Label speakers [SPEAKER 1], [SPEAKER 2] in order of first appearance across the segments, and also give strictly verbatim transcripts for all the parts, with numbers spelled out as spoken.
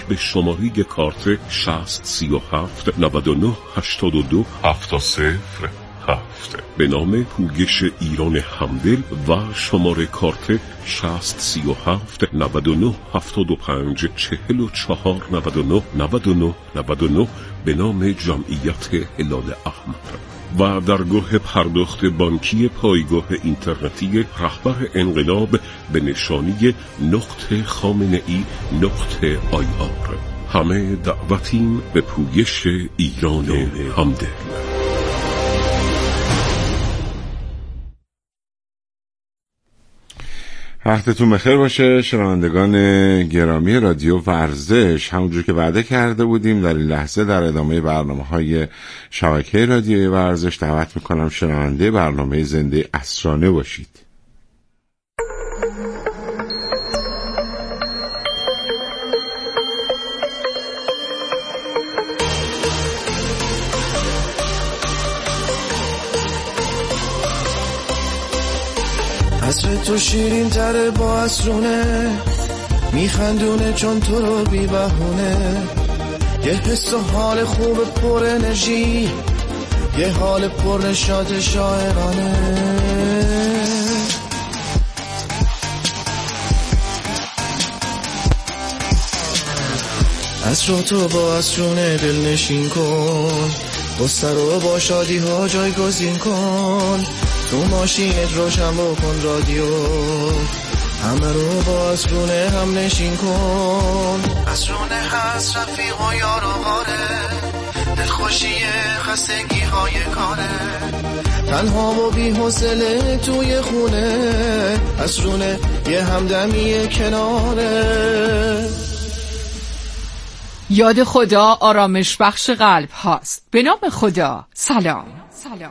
[SPEAKER 1] به شماره کارت شصت سی و هفت نود و نه هشتاد و دو هفتاد صفر هفت به نام پویش ایران همدل و شماره کارت شصت سی و هفت نود و نه هفتاد و پنج چهل و چهار نود و نه نود و نه نود و نه به نام جمعیت هلال احمر و درگاه پرداخت بانکی پایگاه اینترنتی رهبر انقلاب به نشانی نقطه خامنه ای نقطه آی آر. همه دعوتیم به پویش ایران همدل.
[SPEAKER 2] وقتتون بخیر باشه شنوندگان گرامی رادیو ورزش. همونجور که وعده کرده بودیم در این لحظه در ادامه برنامه‌های شبکه رادیوی ورزش دعوت میکنم شنونده برنامه زنده عصرانه باشید.
[SPEAKER 3] عصر تو شیرین تره با عصرونه میخندونه چون تو رو بی بهونه یه حس و حال خوب پر انرژی یه حال پر نشاط شاعرانه عصر تو با عصرونه دل نشین کن بستر رو با شادی ها جایگزین کن تو ماشینت روشن بکن رادیو همه رو با عصرونه هم نشین کن عصرونه هست رفیق و یار و غاره دلخوشی خستگی های کاره تنها و بی حوصله توی خونه عصرونه یه همدمی کناره
[SPEAKER 4] یاد خدا آرامش بخش قلب هاست. به نام خدا سلام سلام.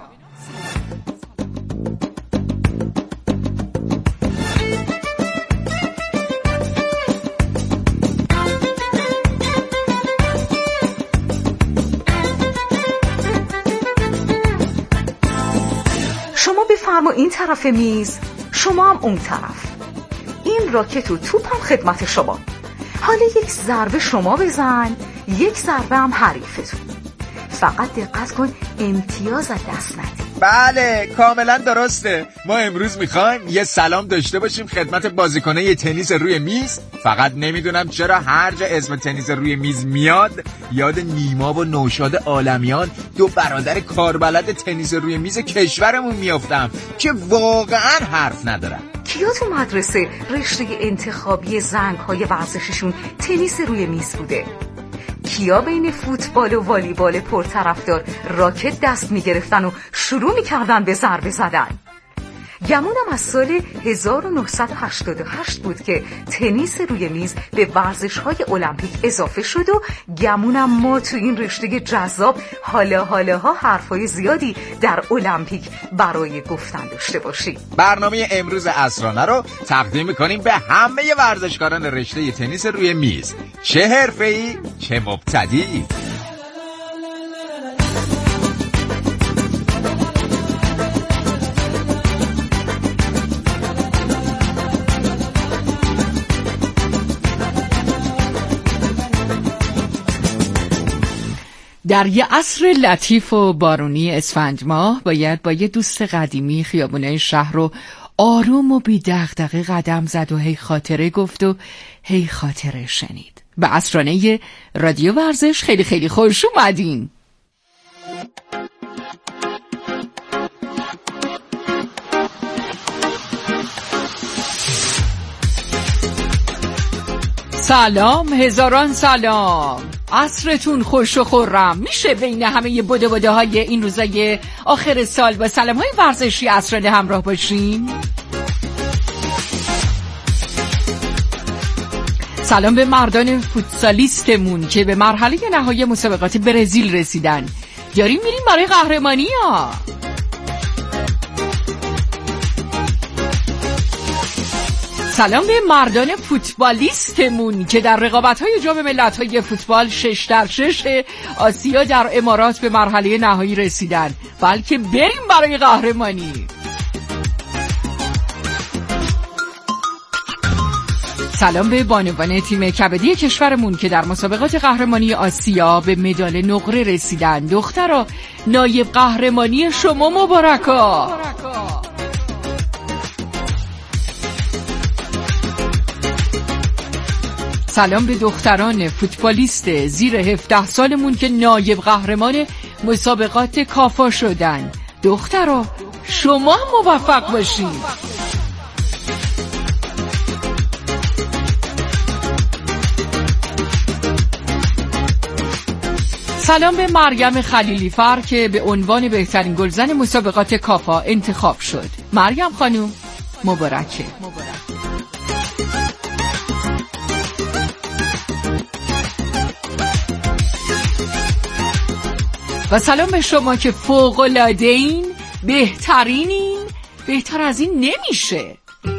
[SPEAKER 5] شما بفرما این طرف میز، شما هم اون طرف. این راکت و توپ هم خدمت شما. حالا یک ضربه شما بزن، یک ضربه هم حریفتون. فقط دقت کن امتیاز از دست ندی.
[SPEAKER 6] بله کاملا درسته. ما امروز میخوایم یه سلام داشته باشیم خدمت بازیکنای تنیس روی میز. فقط نمیدونم چرا هر جا اسم تنیس روی میز میاد یاد نیما و نوشاد عالمیان دو برادر کاربلد تنیس روی میز کشورمون میافتم که واقعا حرف ندارن.
[SPEAKER 5] کیا تو مدرسه رشته انتخابی زنگ‌های ورزششون تنیس روی میز بوده؟ کیا بین فوتبال و والیبال پرطرفدار راکت دست میگرفتن و شروع میکردن به ضربه زدن؟ گمونم از سال هزار و نهصد و هشتاد و هشت بود که تنیس روی میز به ورزش‌های المپیک اضافه شد و گمونم ما تو این رشته جذاب حالا حالاها حرفای زیادی در المپیک برای گفتن داشته باشیم.
[SPEAKER 6] برنامه امروز عصرانه رو تقدیم می‌کنیم به همه ورزشکاران رشته تنیس روی میز، چه حرفه‌ای چه مبتدی.
[SPEAKER 4] در یه عصر لطیف و بارونی اسفند ماه باید با یه دوست قدیمی خیابونه شهر رو آروم و بی دغدغه قدم زد و هی خاطره گفت و هی خاطره شنید. به عصرانه رادیو ورزش خیلی خیلی خوش اومدین. سلام هزاران سلام، عصرتون خوش و خرم. میشه بین همه بوده بوده های این روزای آخر سال با سلام های ورزشی عصرانه همراه باشین؟ سلام به مردان فوتسالیستمون که به مرحله نهایی مسابقات برزیل رسیدن. داریم میریم برای قهرمانی ها. سلام به مردان فوتبالیستمون که در رقابت‌های جام ملت‌های فوتبال شش در شش آسیا در امارات به مرحله نهایی رسیدن، بلکه بریم برای قهرمانی. سلام به بانوان تیم کبدی کشورمون که در مسابقات قهرمانی آسیا به مدال نقره رسیدن. دخترا نایب قهرمانی شما مبارکا. سلام به دختران فوتبالیست زیر هفده سالمون که نایب قهرمان مسابقات کافا شدن. دخترا شما موفق باشید. سلام به مریم خلیلی فر که به عنوان بهترین گلزن مسابقات کافا انتخاب شد. مریم خانم مبارکه. و سلام به شما که فوق‌العاده‌این، بهترینین، بهتر از این نمیشه.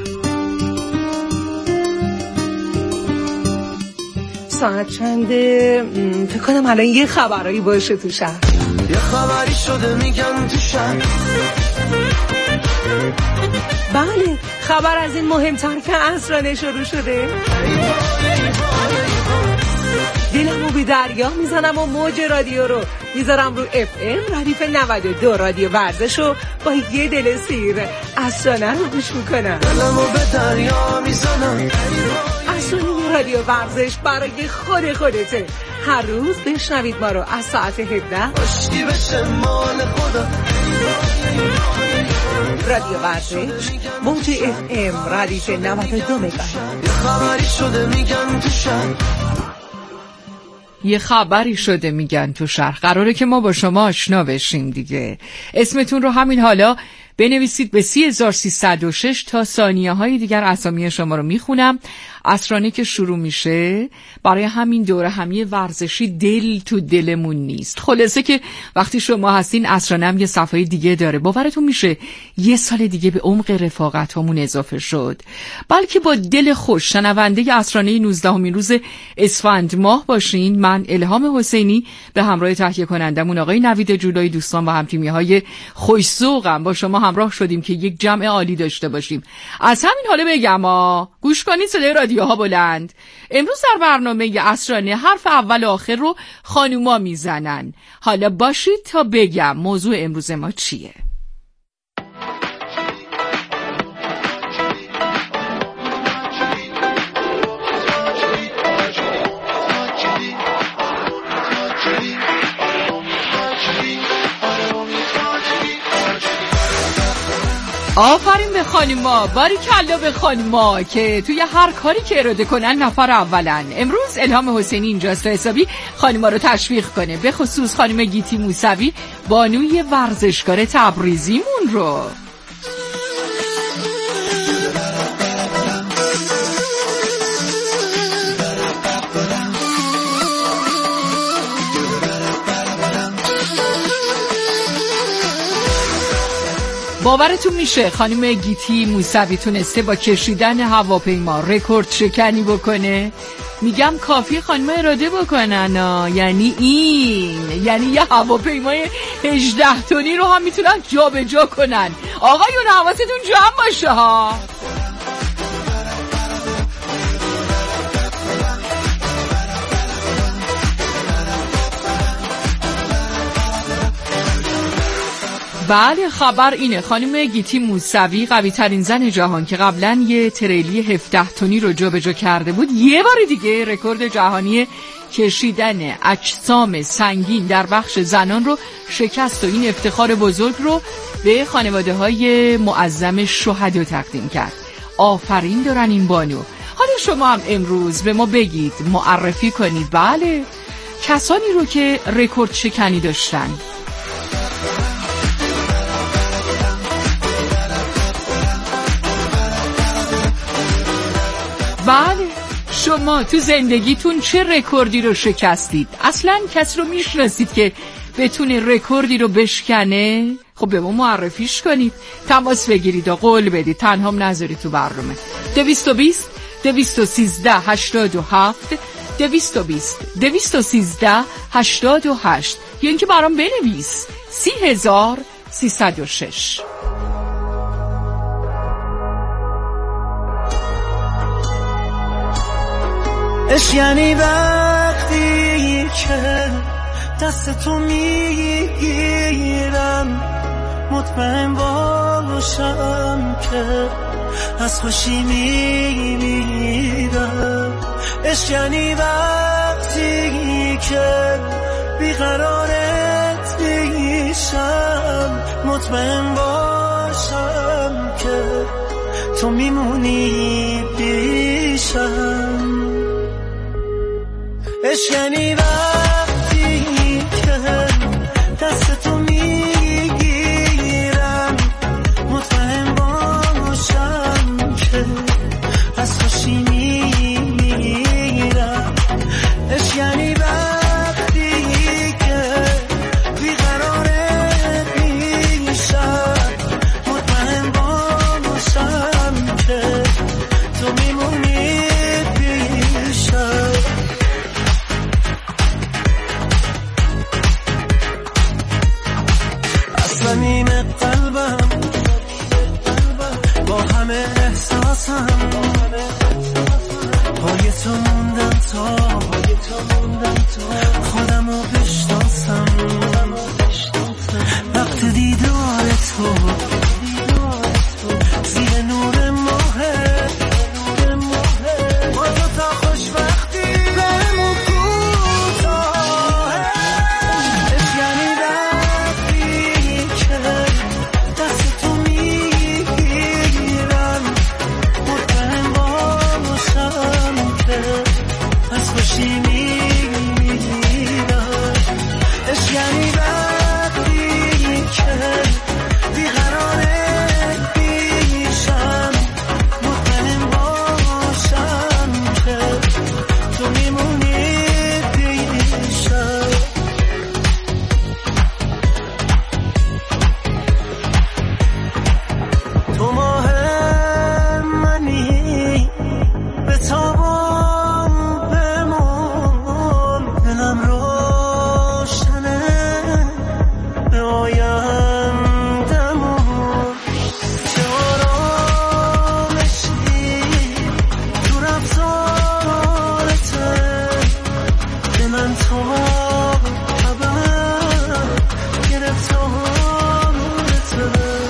[SPEAKER 7] ساعت چنده؟ فکر کنم الان یه خبرایی باشه تو شهر.
[SPEAKER 3] یه خبری شده میگن تو شهر.
[SPEAKER 7] بله خبر از این مهمتر که عصرانه شروع شده. دلمو به دریا میزنم و موج رادیو رو میذارم رو اف ام ردیف نود و دو رادیو ورزش رو با یه دل سیر عصرانه رو گوش میکنم.
[SPEAKER 3] دلمو به دریا میزنم.
[SPEAKER 7] عصرانه رادیو ورزش برای خود خودته. هر روز بشنوید ما رو از ساعت هفده.
[SPEAKER 3] باشی بشه مال خدا.
[SPEAKER 7] رادیو ورزش موج اف ام ردیف نود و دو مگاهرتز.
[SPEAKER 3] یه خبری شده میگن تو شهر.
[SPEAKER 4] یه خبری شده میگن تو شهر. قراره که ما با شما آشنا بشیم دیگه. اسمتون رو همین حالا بنویسید به سی هزار و سیصد و شش تا ثانیه های دیگر اسامی شما رو میخونم. عصرانه که شروع میشه برای همین دوره همی ورزشی دل تو دلمون نیست. خلاصه که وقتی شما هستین عصرانه هم یه صفحه دیگه داره. باورتون میشه یه سال دیگه به عمق رفاقت همون اضافه شد. بلکه با دل خوش شنونده عصرانه نوزدهمین روز اسفند ماه باشین. من الهام حسینی به همراه تهیه کنندمون آقای نوید جولایی دوستان و همتیمی های خوش‌ذوقم با شما همراه شدیم که یک جمع عالی داشته باشیم. از همین حالا بگم ها گوش کنید صدای رادیوها بلند. امروز در برنامه عصرانه حرف اول و آخر رو خانوما میزنن. حالا باشید تا بگم موضوع امروز ما چیه. آفرین به خانوما، باریکلا به خانوما که توی هر کاری که اراده کنن نفر اولن. امروز الهام حسینی اینجاست تا حسابی خانوما رو تشویق کنه، به خصوص خانم گیتی موسوی بانوی ورزشکار تبریزیمون رو. باورتون میشه خانم گیتی موسوی تونسته با کشیدن هواپیما رکورد شکنی بکنه؟ میگم کافی خانم اراده بکنن ها. یعنی این یعنی یه هواپیمای هجده تنی رو هم میتونن جا به جا کنن. آقایون حواستون جمع باشه ها. بله خبر اینه خانم گیتی موسوی قوی ترین زن جهان که قبلا یه تریلی هفده تنی رو جا به جا کرده بود یه بار دیگه رکورد جهانی کشیدن اجسام سنگین در بخش زنان رو شکست و این افتخار بزرگ رو به خانواده های معظم شهدا تقدیم کرد. آفرین دارن این بانو. حالا شما هم امروز به ما بگید، معرفی کنید بله کسانی رو که رکورد شکنی داشتن. بله شما تو زندگیتون چه رکوردی رو شکستید؟ اصلا کسی رو میشناسید که بتونه رکوردی رو بشکنه؟ خب به ما معرفیش کنید، تماس بگیرید و قول بدید، تنها نذارید تو برنامه. دویست و بیست دویست و سیزده هشتاد و هفت دویست و بیست دویست و سیزده هشتاد و هشت یا اینکه برام بنویس سی هزار سیصد و شش.
[SPEAKER 3] عشق یعنی وقتی که دست تو میگیرم مطمئن باشم که از خوشی میمیرم. عشق یعنی وقتی که بیقرارت میشم مطمئن باشم که تو میمونی پیشم. عشق یعنی وقتی که دست تو میگیرم مطمئن باشم که از خوشی میمیرم. عشق یعنی وقتی که بیقرارت میشم مطمئن باشم که تو میمونی پیشم. صمیم قلبم با همه احساسم پای تو موندم تا خودم رو بشناسم. وقت دیدار تو زیر نور ماه ما دو تا خوشبختی بهمون کوتاه. عشق یعنی وقتی که دست تو میگیرم مطمئن باشم که از خوشی میمیرم. عشق یعنی وقتی که بیقرارت میشم مطمئن باشم که تو میمونی پیشم. تو ماه منی به تابم بمون دلم روشنه به آیندمون. چه آرامشی تو رفتارته به من تو خبر گرفتارته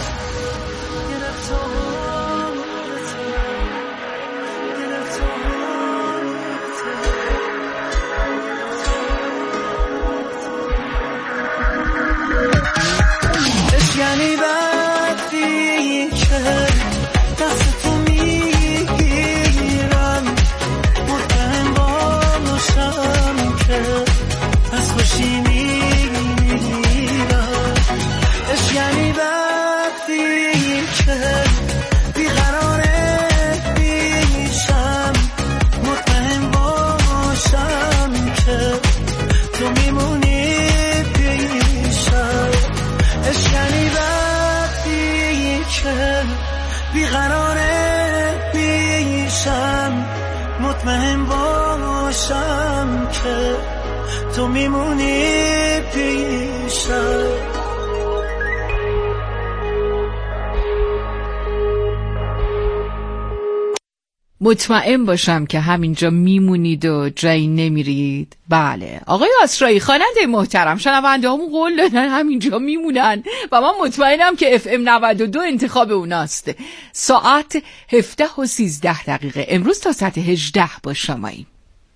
[SPEAKER 3] عشق یعنی وقتی که دست تو میگیرم مطمئن باشم که از خوشی میمیرم. عشق یعنی وقتی که بیقرارت میشم مطمئن باشم که تو میمونی پیشم. عشق یعنی وقتی که بیقرارت میشم مطمئن باشم که تو میمونی پیشم.
[SPEAKER 4] مطمئن باشم که همینجا میمونید و جایی نمیرید. بله آقای آسرایی خواننده محترم، شنونده همون قول دادن همینجا میمونن و من مطمئنم که اف ام نود و دو انتخاب اوناست. ساعت هفده و سیزده دقیقه امروز تا ساعت هجده با شماییم.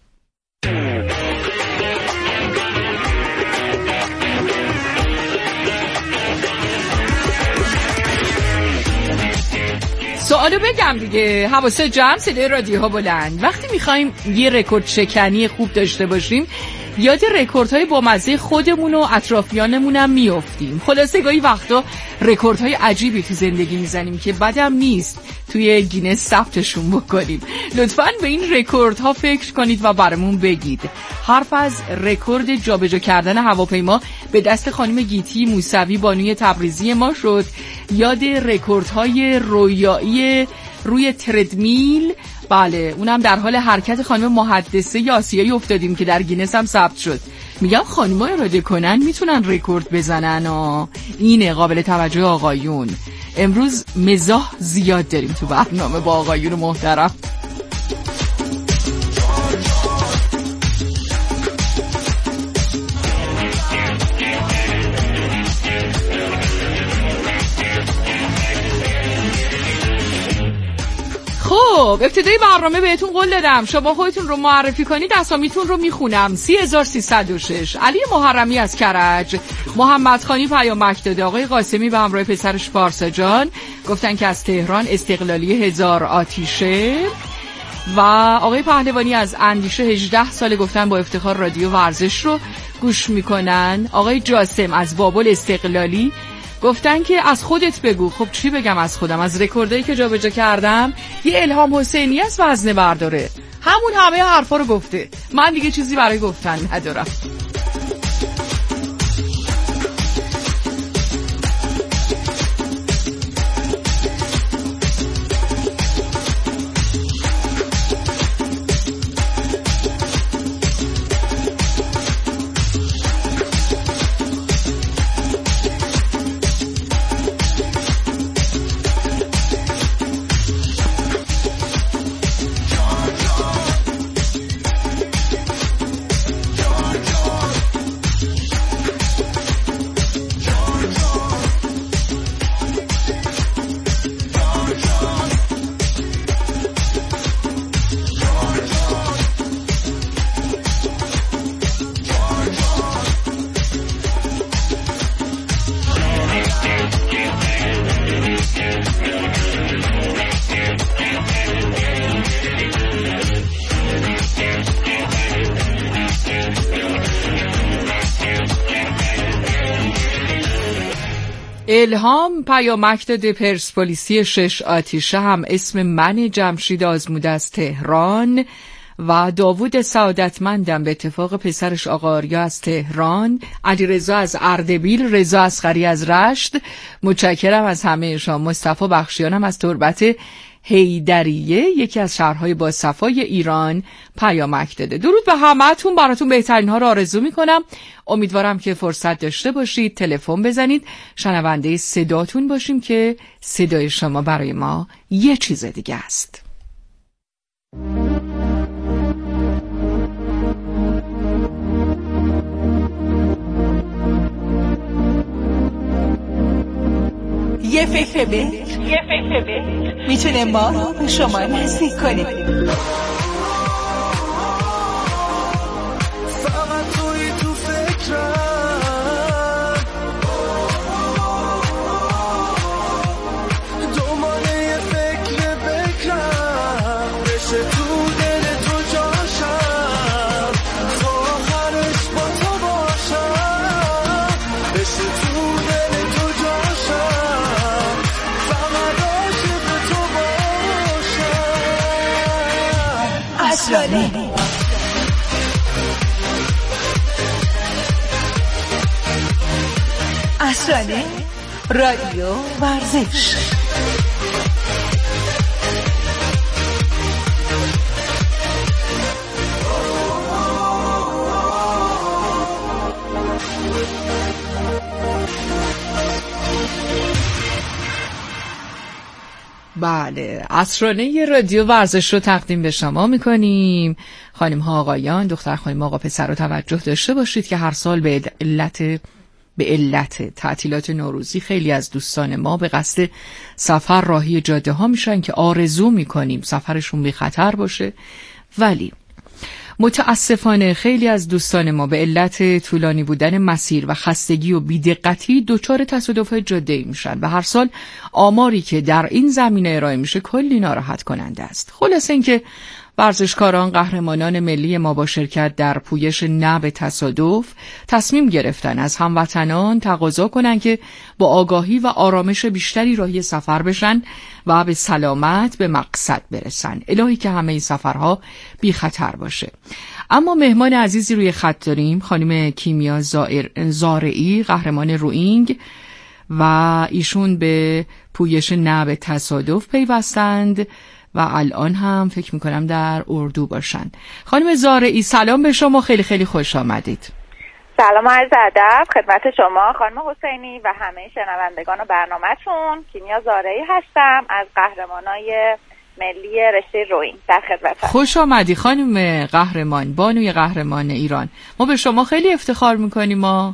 [SPEAKER 4] سوالو بگم دیگه، حواست جمع، صدای رادیوها بلند. وقتی میخوایم یه رکورد شکنی خوب داشته باشیم یاد رکوردهای بامزه خودمون و اطرافیانمون هم میافتیم. خلاصه گاهی وقتا رکوردهای عجیبی تو زندگی میزنیم که بدم نیست توی گینس ثبتشون بکنیم. لطفاً به این رکوردها فکر کنید و برامون بگید. حرف از رکورد جابجا کردن هواپیما به دست خانم گیتی موسوی بانوی تبریزی ما شد. یاد رکوردهای رویایی روی تردمیل، بله اونم در حال حرکت خانم محدثه آسیایی افتادیم که در گینس هم ثبت شد. میگم خانم‌ها اراده کنن میتونن رکورد بزنن و اینه قابل توجه آقایون. امروز مزاح زیاد داریم تو برنامه با آقایون محترم. خب ابتدای برنامه بهتون قول دادم شما خودتون رو معرفی کنید، اسامیتون رو میخونم. سی هزار سیصد و شش علی محرمی از کرج، محمد خانی پیامک داده، آقای قاسمی به همراه پسرش پارسا گفتن که از تهران، استقلالی هزار آتیشه و آقای پهلوانی از اندیشه هجده ساله گفتن با افتخار رادیو ورزش رو گوش میکنن. آقای جاسم از بابل استقلالی گفتن که از خودت بگو. خب چی بگم از خودم؟ از رکوردایی که جابجا کردم یه الهام حسینی از وزنه برداره، همون همه حرفا رو گفته، من دیگه چیزی برای گفتن ندارم. الهام پیامک داده، پرسپولیسی شش آتیشه هم اسم من، جمشید آزمود از تهران و داوود سعادتمندم به اتفاق پسرش آقا آریا از تهران، علی رضا از اردبیل، رضا اصغری از رشت. متشکرم از همه شما. مصطفی بخشیانم از تربت حیدریه، یکی از شهرهای با صفای ایران، پیامک داده. درود به همه‌تون، براتون بهترین ها رو آرزو میکنم. امیدوارم که فرصت داشته باشید تلفن بزنید، شنونده صداتون باشیم که صدای شما برای ما یه چیز دیگه است.
[SPEAKER 7] یه فکر به یه فکر به میتونه ما رو به شما نزدیک کنه.
[SPEAKER 3] فقط توی تو فکرم، دنباله یه فکر بکرم، بشه تو دل تو جاشم، تا آخرش با تو باشم، بشه تو دل تو جاشم، فقط عاشق تو باشم.
[SPEAKER 7] اصلانی اصلانی رادیو ورزش.
[SPEAKER 4] بله، اسرانه رادیو ورزش رو تقدیم به شما میکنیم. خانم ها آقایان، دختر خانم آقا پسر رو توجه داشته باشید که هر سال به علت به علت تعطیلات نوروزی خیلی از دوستان ما به قصد سفر راهی جاده ها میشن که آرزو میکنیم سفرشون بی خطر باشه، ولی متاسفانه خیلی از دوستان ما به علت طولانی بودن مسیر و خستگی و بی‌دقتی دچار تصادفات جاده‌ای میشن و هر سال آماری که در این زمینه ارائه میشه کلی ناراحت کننده است. خلاصه اینکه ورزشکاران قهرمانان ملی ما با شرکت در پویش نب تصادف تصمیم گرفتن از هموطنان تقاضا کنن که با آگاهی و آرامش بیشتری راهی سفر بشن و به سلامت به مقصد برسن. الهی که همه این سفرها بی خطر باشه. اما مهمان عزیزی روی خط داریم، خانم کیمیا زارعی، قهرمان روئینگ و ایشون به پویش نب تصادف پیوستند و الان هم فکر میکنم در اردو باشن. خانم زارعی سلام به شما، خیلی خیلی خوش آمدید.
[SPEAKER 8] سلام و عرض ادب خدمت شما خانم حسینی و همه شنوندگان برنامه‌تون. کیمیا زارعی هستم از قهرمانای ملی رشته روئینگ در خدمتم.
[SPEAKER 4] خوش آمدی خانم قهرمان، بانوی قهرمان ایران. ما به شما خیلی افتخار میکنیم. ما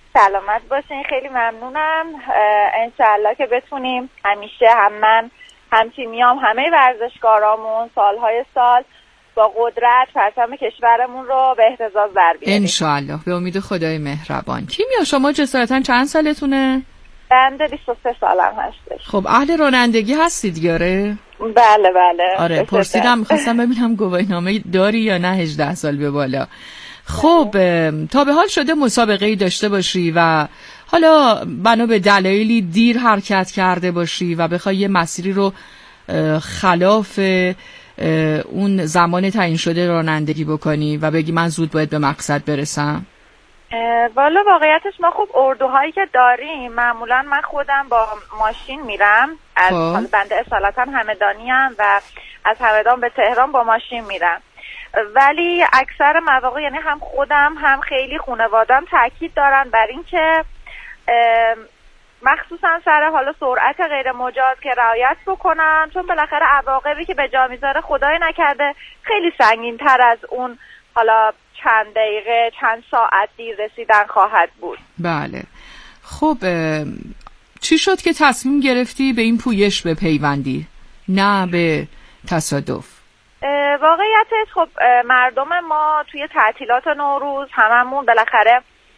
[SPEAKER 8] سلامت باشین، خیلی ممنونم. انشالله که بتونیم همیشه هم من هم‌تیمیام همه ورزشکارامون سالهای سال با قدرت پرچم کشورمون رو به اهتزاز در بیاریم
[SPEAKER 4] انشالله، به امید خدای مهربان. کیمیا شما جسارتا چند سالتونه؟
[SPEAKER 8] بنده بیست و سه سالم هستش.
[SPEAKER 4] خب اهل رانندگی هستید یاره؟
[SPEAKER 8] بله بله.
[SPEAKER 4] آره پرسیدم می‌خواستم ببینم گواهینامه داری یا نه هجده سال به بالا. خب تا به حال شده مسابقه‌ای داشته باشی و حالا بنا به دلایلی دیر حرکت کرده باشی و بخوای یه مسیری رو خلاف اون زمان تعیین شده رانندگی بکنی و بگی من زود باید به مقصد برسم؟
[SPEAKER 8] والا واقعیتش ما خب اردوهایی که داریم معمولا من خودم با ماشین میرم از حال بنده اصالتا همدانیم و از همدان به تهران با ماشین میرم، ولی اکثر مواقع یعنی هم خودم هم خیلی خانواده‌ام تاکید دارن بر این که مخصوصا سر حالا سرعت غیر مجاز که رعایت بکنن، چون بالاخره عواقبی که به جا میذاره خدای نکرده خیلی سنگین تر از اون حالا چند دقیقه چند ساعت دیر رسیدن خواهد بود.
[SPEAKER 4] بله. خب چی شد که تصمیم گرفتی به این پویش بپیوندی نه به تصادف؟
[SPEAKER 8] واقعیتش خب مردم ما توی تعطیلات نوروز هممون بالاخره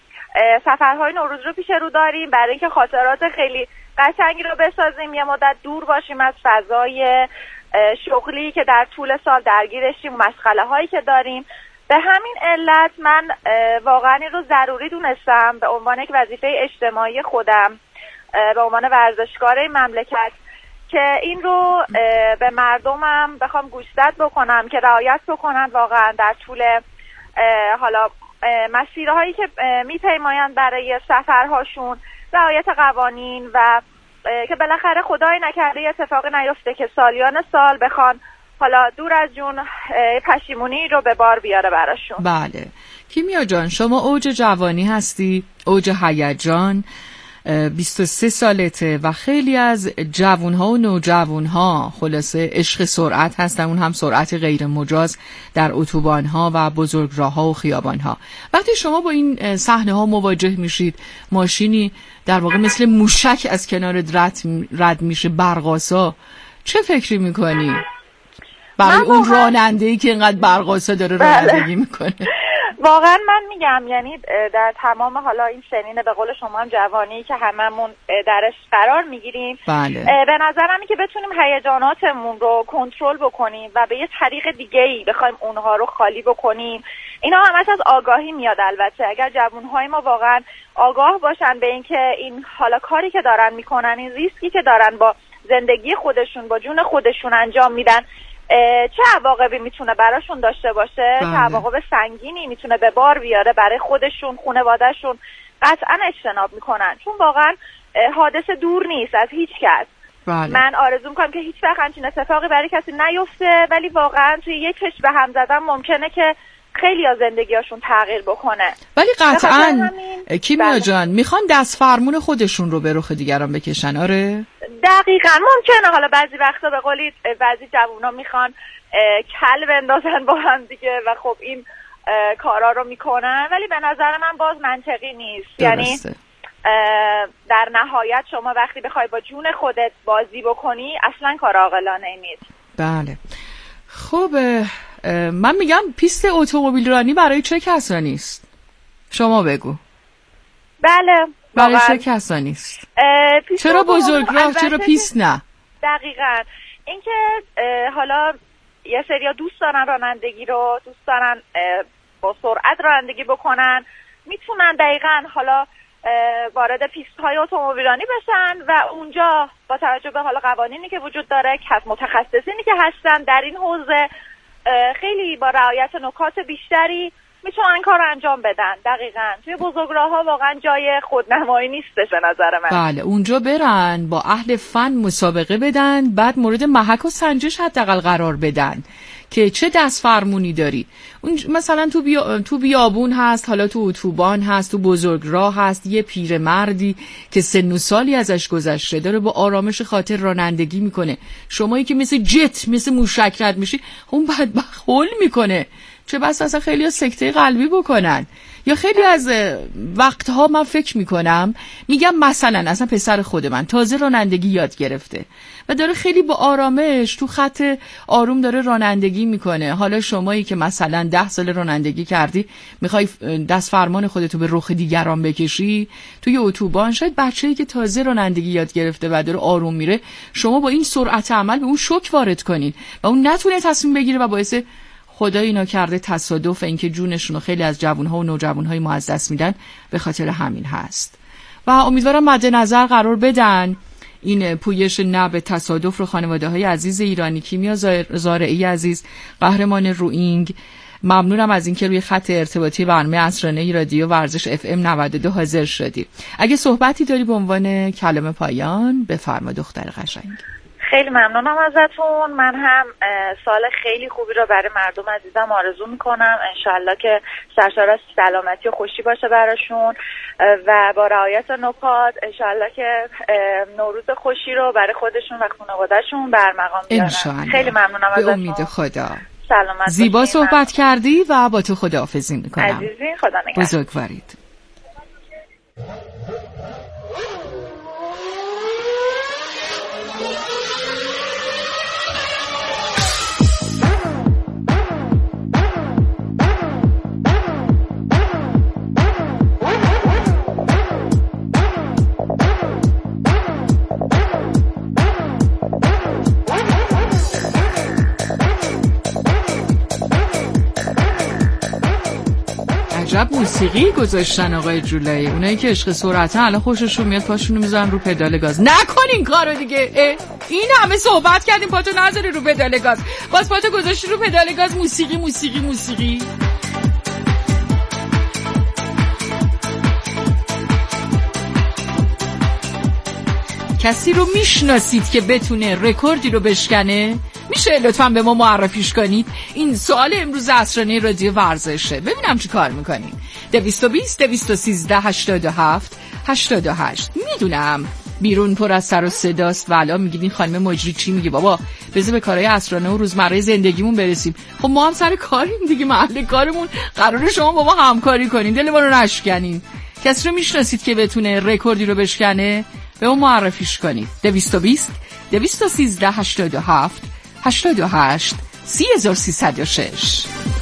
[SPEAKER 8] سفرهای نوروز رو پیش رو داریم برای اینکه خاطرات خیلی قشنگی رو بسازیم، یه مدت دور باشیم از فضای شغلی که در طول سال درگیرشیم و مشغله هایی که داریم. به همین علت من واقعا این رو ضروری دونستم به عنوان یک وظیفه اجتماعی خودم به عنوان ورزشکار این مملکت که این رو به مردمم بخوام گوشزد بکنم که رعایت بکنن واقعا در طول حالا مسیرهایی که میپیمایند برای سفرهاشون رعایت قوانین و که بالاخره خدای نکرده اتفاقی نیفته که سالیان سال بخوان حالا دور از جون پشیمونی رو به بار بیاره براشون.
[SPEAKER 4] بله. کیمیا جان شما اوج جوانی هستی، اوج هیجان، بیست و سه سالته و خیلی از جوانها و نوجوانها خلاصه عشق سرعت هستن، اون هم سرعت غیر مجاز در اتوبان‌ها و بزرگراه‌ها و خیابان‌ها. وقتی شما با این صحنه‌ها مواجه میشید، ماشینی در واقع مثل موشک از کنار رد رد میشه برق‌آسا، چه فکری میکنی؟ برای اون راننده‌ای که اینقدر برق‌آسا داره رانندگی میکنه.
[SPEAKER 8] واقعا من میگم یعنی در تمام حالا این سنین به قول شما هم جوانی که هممون درش قرار میگیریم،
[SPEAKER 4] بله.
[SPEAKER 8] به نظرم این که بتونیم هیجاناتمون رو کنترل بکنیم و به یه طریق دیگه‌ای بخوایم اونها رو خالی بکنیم، اینا همش از آگاهی میاد. البته اگر جوانهای ما واقعا آگاه باشن به این که این حالا کاری که دارن میکنن، این ریسکی که دارن با زندگی خودشون با جون خودشون انجام میدن چه عواقبی میتونه براشون داشته باشه، چه عواقب سنگینی میتونه به بار بیاره برای خودشون خانواده‌شون، قطعا اجتناب میکنن، چون واقعا حادثه دور نیست از هیچ کس.
[SPEAKER 4] بله.
[SPEAKER 8] من آرزو میکنم که هیچ وقت همچین اتفاقی برای کسی نیفته، ولی واقعا توی یک چشم به هم زدن ممکنه که خیلی از زندگیاشون تغییر بکنه.
[SPEAKER 4] ولی قطعا کیمیا جان میخوان دست فرمون خودشون رو به رخ دیگران بکشن. آره
[SPEAKER 8] دقیقاً. ممکنه حالا بعضی وقتا به قولی بعضی جوونا میخوان کل بندازن با هم دیگه و خب این کارا رو میکنن، ولی به نظر من باز منطقی نیست.
[SPEAKER 4] درسته.
[SPEAKER 8] یعنی در نهایت شما وقتی بخوای با جون خودت بازی بکنی اصلا کار عاقلانه نیست.
[SPEAKER 4] بله. خب من میگم پیست اتومبیل رانی برای چه کسانی است؟ شما بگو.
[SPEAKER 8] بله
[SPEAKER 4] برای چه کسانی است؟ چرا بزرگراه، چرا پیست نه؟
[SPEAKER 8] دقیقاً اینکه حالا یه سریا دوست دارن رانندگی رو، دوست دارن با سرعت رانندگی بکنن، میتونن دقیقاً حالا وارد پیست های اتومبیلرانی بشن و اونجا با توجه به حالا قوانینی که وجود داره که از متخصصینی که هستن در این حوزه خیلی با رعایت نکات بیشتری میتونن این کار رو انجام بدن. دقیقاً توی بزرگراه‌ها واقعا جای خودنمایی نیستش به نظر من.
[SPEAKER 4] بله اونجا برن با اهل فن مسابقه بدن، بعد مورد محک و سنجش حداقل قرار بدن که چه دست فرمونی داری. اون مثلا تو بیا... تو بیابون هست، حالا تو اتوبان هست، تو بزرگراه هست، یه پیرمردی که سن و سالی ازش گذشته داره با آرامش خاطر رانندگی میکنه. شمایی که مثل جت مثل موشک رد میشی، اون بدبخت هول میکنه. چه بس اصلا خیلی ها سکته قلبی بکنن. یا خیلی از وقتها من فکر میکنم میگم مثلا اصلا پسر خود من تازه رانندگی یاد گرفته و داره خیلی با آرامش تو خط آروم داره رانندگی میکنه. حالا شمایی که مثلا ده سال رانندگی کردی میخوای دست فرمان خودتو به رخ دیگران بکشی توی اتوبان، شاید بچه‌ای که تازه رانندگی یاد گرفته و داره آروم میره شما با این سرعت عمل به اون شوک وارد کنین و اون نتونه تصمیم بگیره و باعث خدا اینا کرده تصادف اینکه جونشون رو خیلی از جوانها و نوجوانهای ما از دست میدن به خاطر همین هست. و امیدوارم مد نظر قرار بدن این پویش نه به تصادف رو خانواده های عزیز ایرانی. کیمیا زارعی عزیز، قهرمان روئینگ، ممنونم از اینکه روی خط ارتباطی برنامه عصرانه رادیو ورزش اف ام نود و دو حاضر شدی. اگه صحبتی داری به عنوان کلمه پایان بفرما دختر قشنگ.
[SPEAKER 8] خیلی ممنونم ازتون. من هم سال خیلی خوبی رو برای مردم عزیزم آرزو میکنم. انشالله که سرشار از سلامتی و خوشی باشه براشون و با رعایت نکات انشالله که نوروز خوشی رو برای خودشون و خانواده‌شون برمقام بیارن. خیلی ممنونم ازتون.
[SPEAKER 4] به امید خدا.
[SPEAKER 8] سلامت
[SPEAKER 4] زیبا باشین. صحبت کردی و با تو خداحافظی میکنم.
[SPEAKER 8] عزیزین خدا نگهدار.
[SPEAKER 4] بزرگوارید. عجب موسیقی گذاشتن آقای جولایی. اونایی که عشق سرعتن الان خوششون میاد پاشونو میذارن رو پدال گاز. نکنین کارو دیگه. این همه صحبت کردیم پاتو نذاری رو پدال گاز، باز پاتو گذاشتی رو پدال گاز. موسیقی موسیقی موسیقی. کسی رو میشناسید که بتونه رکوردی رو بشکنه؟ میشه لطفاً به ما معرفیش کنید؟ این سوال امروز عصرانه رادیو ورزشه. ببینم چی کار میکنین. دویست و بیست دویست و سیزده هشتاد و هفت هشتاد و هشت. میدونم بیرون پر از سر و صداست و الان میگید این خانم مجری چی میگه. بابا بذار به کارهای عصرانه و روزمره زندگیمون برسیم. خب ما هم سر کاریم دیگه، محل کارمون قراره شما با ما همکاری کنین، دل ما رو نشکنین. کسی رو میشناسید که بتونه رکوردی رو بشکنه؟ به ما معرفیش کنید. دویست و بیست دویست و سیزده هشتاد و هفت هشتاد و هشت سی هزار و سیصد و شش.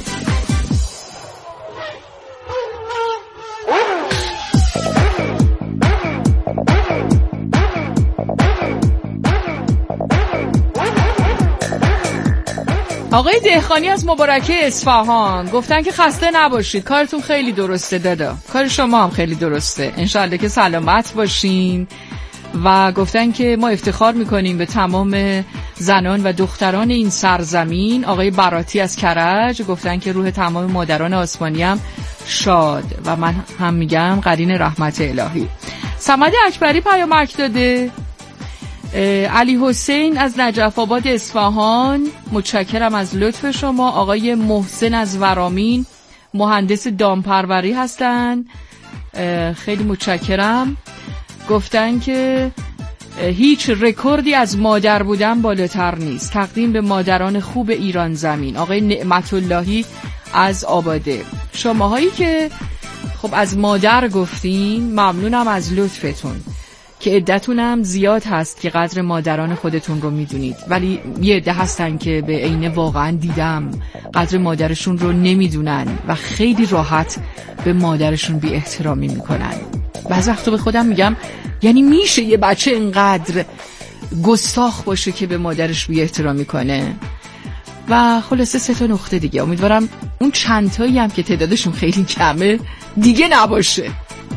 [SPEAKER 4] آقای دهخانی از مبارکه اصفهان گفتن که خسته نباشید، کارتون خیلی درسته دادا، کار شما هم خیلی درسته، انشالله که سلامت باشین. و گفتن که ما افتخار میکنیم به تمام زنان و دختران این سرزمین. آقای براتی از کرج گفتن که روح تمام مادران آسمانی هم شاد و من هم میگم قرین رحمت الهی. صمد اکبری پیامک داده. علی حسین از نجف آباد اصفهان متشکرم از لطف شما. آقای محسن از ورامین مهندس دامپروری هستن، خیلی متشکرم. گفتن که هیچ رکوردی از مادر بودن بالاتر نیست. تقدیم به مادران خوب ایران زمین. آقای نعمت اللهی از آباده. شماهایی که خب از مادر گفتین ممنونم از لطفتون که عدتونم زیاد هست که قدر مادران خودتون رو میدونید، ولی یه عده هستن که به عینه واقعا دیدم قدر مادرشون رو نمیدونن و خیلی راحت به مادرشون بی احترامی میکنن. بعض وقتا به خودم میگم یعنی میشه یه بچه اینقدر گستاخ باشه که به مادرش بی احترامی کنه؟ و خلاصه سه تا نقطه دیگه، امیدوارم اون چند تایی هم که تعدادشون خیلی کمه دیگه نباشه.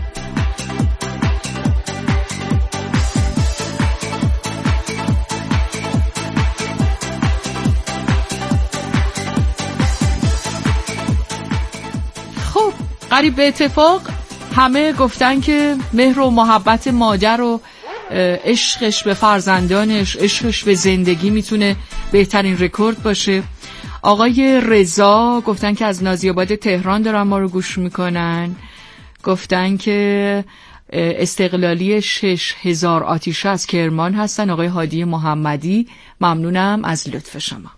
[SPEAKER 4] خب قریب به اتفاق همه گفتن که مهر و محبت مادر و عشقش به فرزندانش، عشقش به زندگی میتونه بهترین رکورد باشه. آقای رضا گفتن که از نازی‌آباد تهران دارن ما رو گوش میکنن. گفتن که استقلالی شش هزار آتیشه از کرمان هستن. آقای هادی محمدی ممنونم از لطف شما.